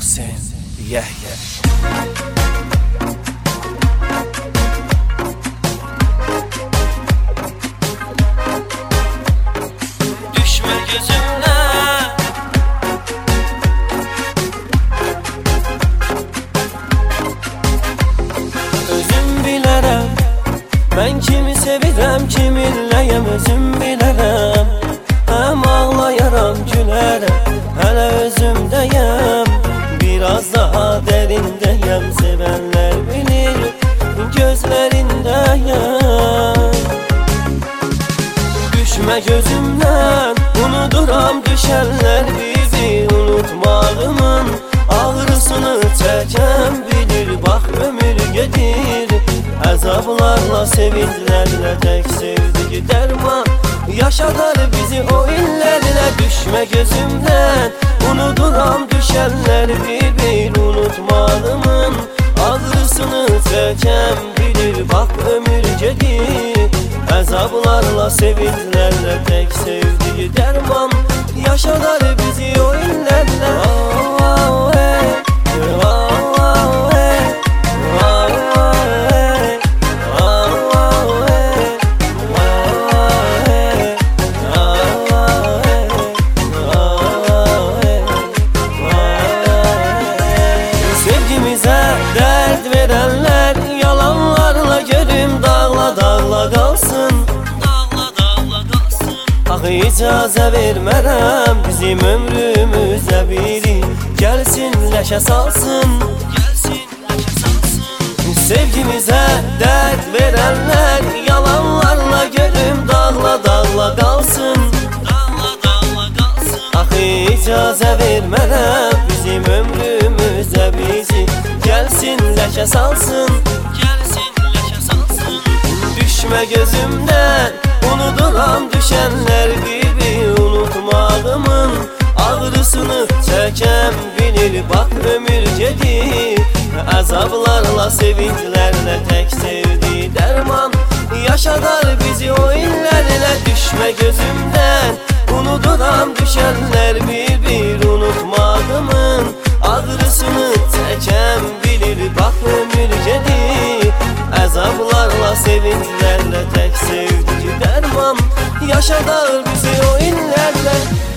Muhsin Yahya. Düşme gözümden, özüm bilərəm, mən kimi sevirəm, kiminləyəm özüm bilərəm. Həm ağlayaram, gülərəm, hələ özümdəyəm. Biraz daha dərindəyəm, sevənlər bilir, gözlərindəyəm. Düşmə gözümdən, unuduram düşənlər bizi. Unutmağımın ağrısını çəkən bilir. Bax ömür gedir, əzablarla, sevinclərlə, tək sevdiyi dərman yaşadar bizi o illərlə. Düşmə gözümdən, unuduram düşənlər bir. Unutmağımın ağrısını çəkən bilir. Bax ömür gedir, əzablarla, sevinclərlə, tək sevdiyi dərman yaşadar bizi o illərlə. Sevgimizə dərd verənlər yalanlarla görüm dağla dağla qalsın. Axı icazə vermərəm bizim ömrümüzə biri gəlsin ləşə salsın. Sevgimizə dərd verənlər yalanlarla görüm dağla dağla qalsın. Axı icazə vermərəm bizim ömrümüzə bizi gəlsin ləşə salsın. Düşmə gözümdən, unuduram düşənlər bir. Unutmağımın ağrısını çəkən bilir. Bax ömür gedir, əzablarla, sevinclərlə, tək sevdiyi dərman yaşadar bizi o illərlə. Düşmə gözümdən, unuduram düşənlər bir. Unutmağımın ağrısını çəkən bilir. Bax ömür gedir, əzablarla, sevinclərlə, tək sevdiyi dərman yaşadar bizi o illərlə.